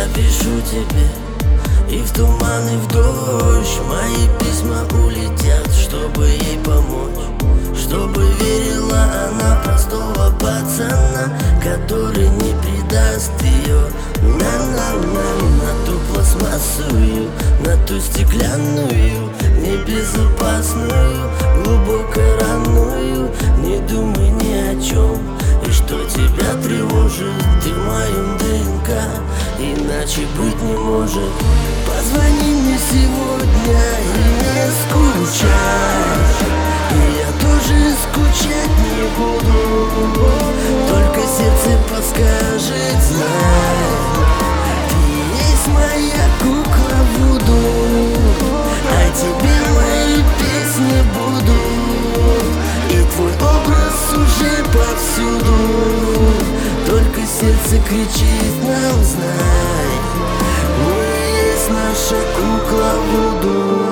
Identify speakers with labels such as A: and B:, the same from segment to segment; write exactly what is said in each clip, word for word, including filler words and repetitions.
A: Я пишу тебе и в туман, и в дождь. Мои письма улетят, чтобы ей помочь, чтобы верила она простого пацана, который не предаст ее. На-на-на, на ту пластмассовую, на ту стеклянную, небезопасную, глубоко ранную. Не думай ни о чем, и что тебя тревожит, ты в моем ДНК, иначе быть не может. Позвони мне сегодня и не скучай, и я тоже скучать не буду. Только сердце подскажет, знай, ты есть моя кукла Вуду, а тебе мои песни будут, и твой образ уже повсюду. Только сердце кричит нам, знай, мы есть наша кукла Вуду.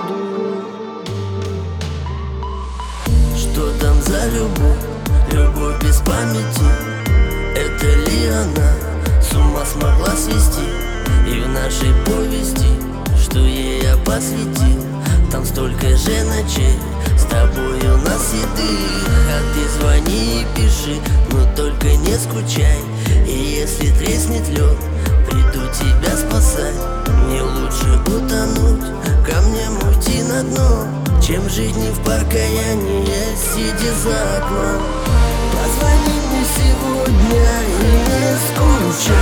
A: Что там за любовь, любовь без памяти? Это ли она с ума смогла свести? И в нашей повести, что ей я посвятил, там столько же ночей с тобой у нас седых. А ты звони и пиши, но только не скучай. И если треснет лед, приду тебя спасать. Мне лучше утонуть, камнем уйти на дно, чем жить не в покаянии, сидя за окном. Позвони мне сегодня и не скучай,